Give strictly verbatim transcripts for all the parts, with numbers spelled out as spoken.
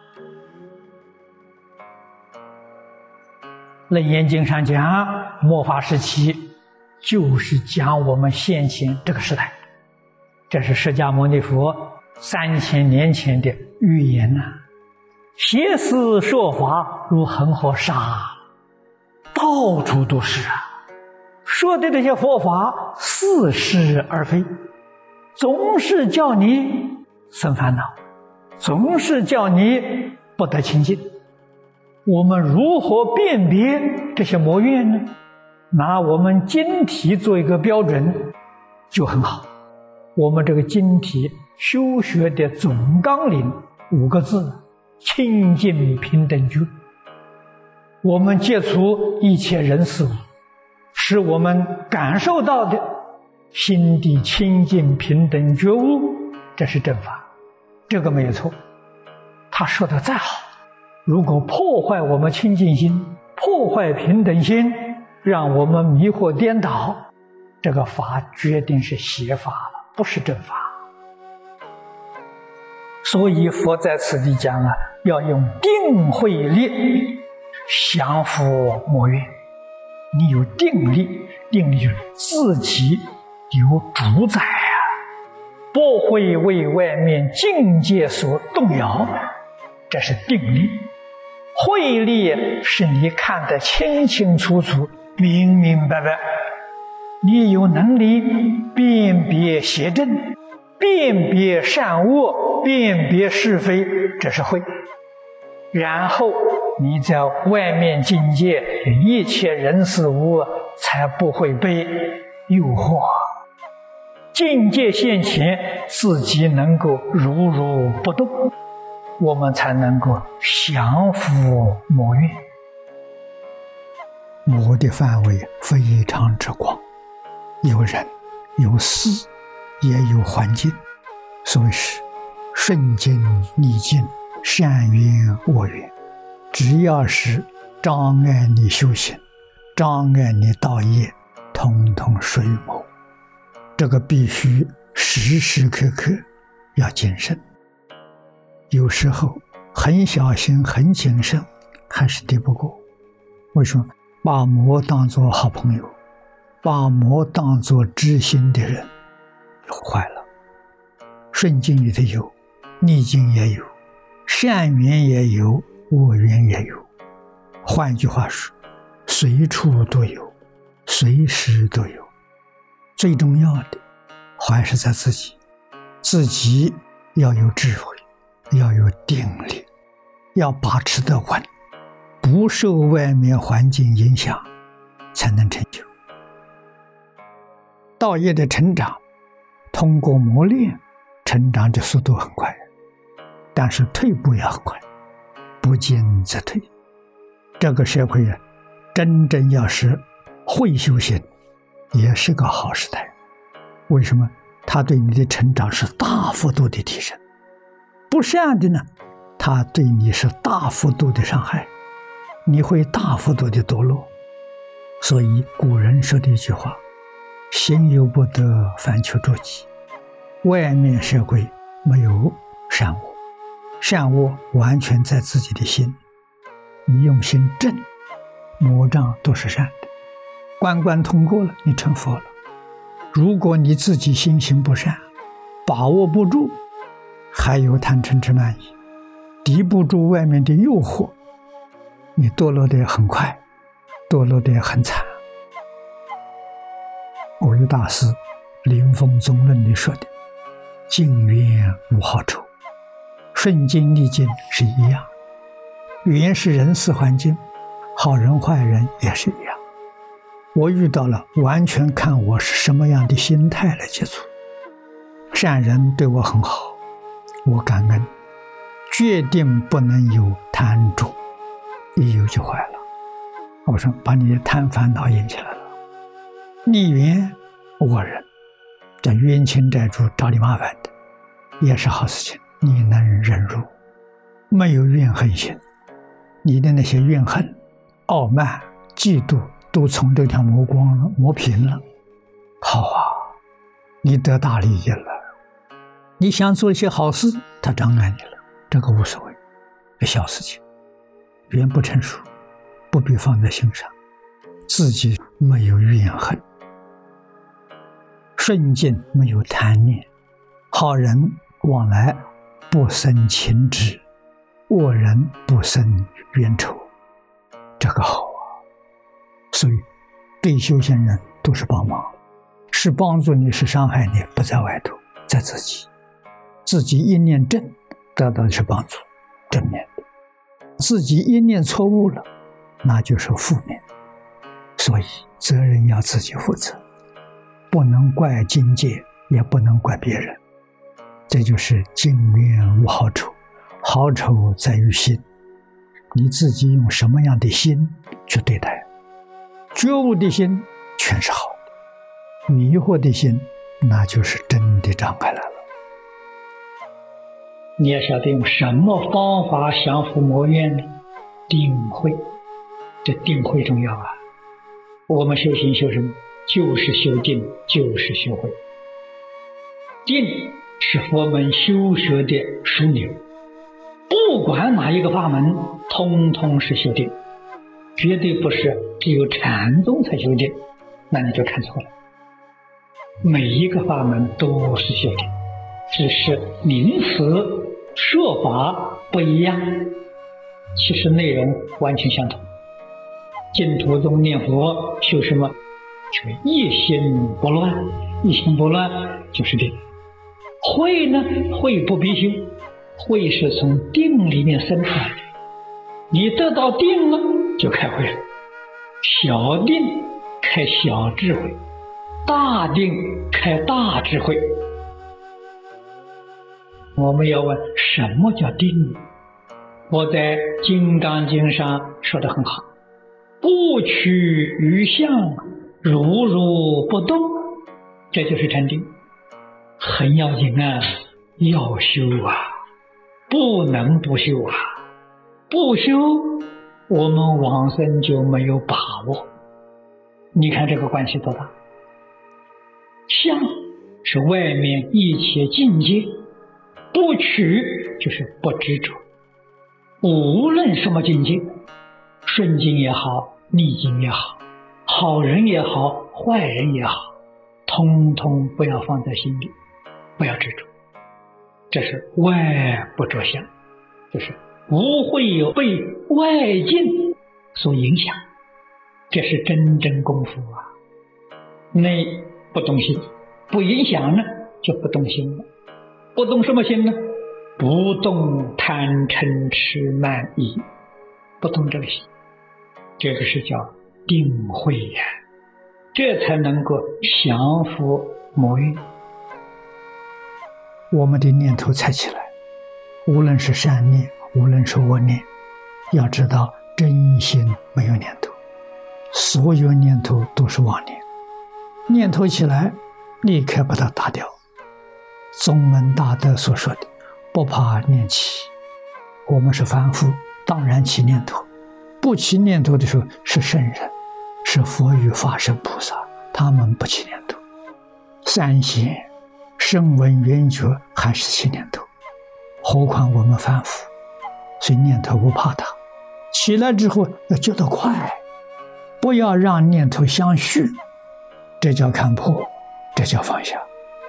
楞严经上讲，末法时期就是讲我们现前这个时代，这是释迦牟尼佛三千年前的预言呐、啊。邪思说法如恒河沙，到处都是啊。说的这些佛法似是而非，总是叫你生烦恼，总是叫你不得清净。我们如何辨别这些魔怨呢？拿我们经题做一个标准就很好。我们这个经题修学的总纲领五个字：清净平等觉。我们接触一切人事物，使我们感受到的心地清净平等觉悟，这是正法，这个没有错。他说的再好，如果破坏我们清净心，破坏平等心，让我们迷惑颠倒，这个法决定是邪法了，不是正法。所以佛在此地讲啊，要用定慧力降伏魔怨。你有定力，定力就是自己有主宰啊，不会为外面境界所动摇，这是定力。慧力是你看得清清楚楚、明明白白，你有能力辨别邪正，辨别善恶，辨别是非，这是慧。然后你在外面境界一切人事物才不会被诱惑，境界现前自己能够如如不动，我们才能够降伏魔怨。魔的范围非常之广，有人有事也有环境，所以是顺境逆境，善缘恶缘，只要是障碍你修行，障碍你道业，统统属于魔。这个必须时时刻刻要谨慎，有时候很小心很谨慎还是敌不过。为什么？把魔当作好朋友，把魔当作知心的人，坏了。顺境里头有，逆境也有，善缘也有，恶缘也有。换句话说，随处都有，随时都有。最重要的还是在自己，自己要有智慧，要有定力，要把持得稳，不受外面环境影响，才能成就。道业的成长，通过磨练，成长的速度很快，但是退步也很快，不进则退。这个社会真正要是会修行，也是个好时代。为什么？它对你的成长是大幅度的提升。不善的呢，它对你是大幅度的伤害，你会大幅度的堕落。所以古人说的一句话：心有不得，反求诸己。外面社会没有善恶，善恶完全在自己的心。你用心正，魔障都是善的，关关通过了，你成佛了。如果你自己心行不善，把握不住，还有贪嗔痴慢疑，敌不住外面的诱惑，你堕落得很快，堕落得很惨。维大师临风宗论里说的，境缘无好处，顺境逆境是一样，缘是人事环境，好人坏人也是一样。我遇到了，完全看我是什么样的心态来接触。善人对我很好，我感恩，决定不能有贪著，一有就坏了。我说把你的贪烦恼引起来了。逆缘恶人，这冤亲债主找你麻烦的，也是好事情，你能忍辱，没有怨恨心，你的那些怨恨、傲慢、嫉妒都从这条磨光了，磨平了。好啊，你得大利益了。你想做一些好事，他障碍你了，这个无所谓。 这小事情，缘不成熟，不必放在心上，自己没有怨恨，顺境没有贪念，好人往来不生情执，恶人不生冤仇，这个好啊。所以对修行人都是帮忙，是帮助你，是伤害你，不在外头，在自己。自己一念正，得到的是帮助，正面的；自己一念错误了，那就是负面。所以责任要自己负责，不能怪境界，也不能怪别人。这就是境缘无好丑，好丑在于心。你自己用什么样的心去对待？觉悟的心全是好的，迷惑的心那就是真的障碍来了。你要晓得用什么方法降伏魔怨呢？定慧，这定慧重要啊！我们修行修什么？就是修定，就是修慧。定是佛门修学的枢纽，不管哪一个法门，通通是修定，绝对不是只有禅宗才修定，那你就看错了。每一个法门都是修定，只是名词说法不一样，其实内容完全相同。净土宗念佛修什么？就一心不乱，一心不乱就是定。慧呢？慧不必修，慧是从定里面生出来的。你得到定了，就开慧了。小定开小智慧，大定开大智慧。我们要问什么叫定？我在《金刚经》上说得很好，不取于相，如如不动，这就是禅定。很要紧啊，要修啊，不能不修啊。不修，我们往生就没有把握。你看这个关系多大？相是外面一切境界，不取就是不执着。无论什么境界，顺境也好，逆境也好，好人也好，坏人也好，通通不要放在心里，不要执着。这是外不着相，就是不会有被外境所影响，这是真正功夫啊。内不动心，不影响呢，就不动心了。不动什么心呢？不动贪嗔痴慢疑，不动这个心，这个是叫定慧呀、啊，这才能够降伏魔欲。我们的念头才起来，无论是善念，无论是恶念，要知道真心没有念头，所有念头都是妄念。念头起来，立刻把它打掉。宗门大德所说的不怕念起，我们是凡夫，当然起念头。不起念头的时候是圣人，是佛与法身菩萨，他们不起念头。三贤声闻缘觉还是起念头，何况我们凡夫？所以念头不怕它，起来之后要觉得快，不要让念头相续，这叫看破，这叫放下。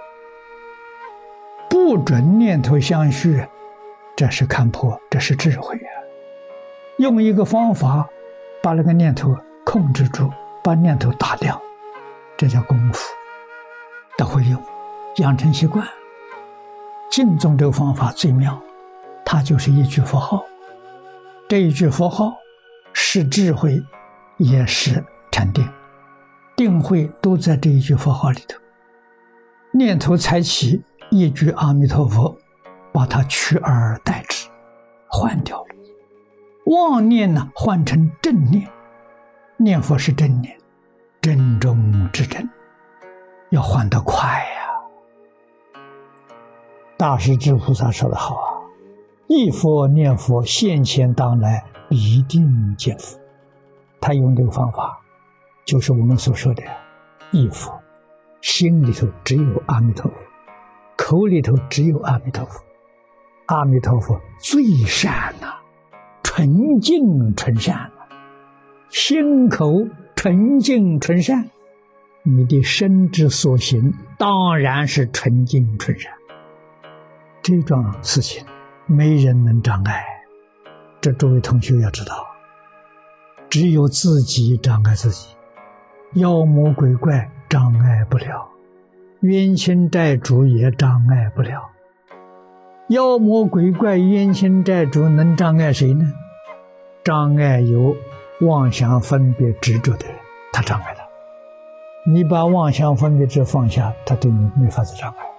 不准念头相续，这是看破，这是智慧啊！用一个方法把那个念头控制住，把念头打掉，这叫功夫，都会用，养成习惯。净宗这个方法最妙，它就是一句佛号，这一句佛号是智慧，也是禅定，定慧都在这一句佛号里头。念头才起，一句阿弥陀佛，把它取而代之，换掉了。妄念呢，换成正念。念佛是正念，正中之正，要换得快呀、啊。大势至菩萨说得好啊，忆佛念佛，现前当来必定见佛。他用这个方法，就是我们所说的忆佛，心里头只有阿弥陀佛，口里头只有阿弥陀佛。阿弥陀佛最善呐、啊， 纯净纯善，心口纯净纯善，你的身之所行当然是纯净纯善。这桩事情没人能障碍，这诸位同学要知道，只有自己障碍自己，妖魔鬼怪障碍不了，冤亲债主也障碍不了。妖魔鬼怪冤亲债主能障碍谁呢？障碍有妄想分别执着的人，他障碍了。你把妄想分别执放下，他对你没法子障碍。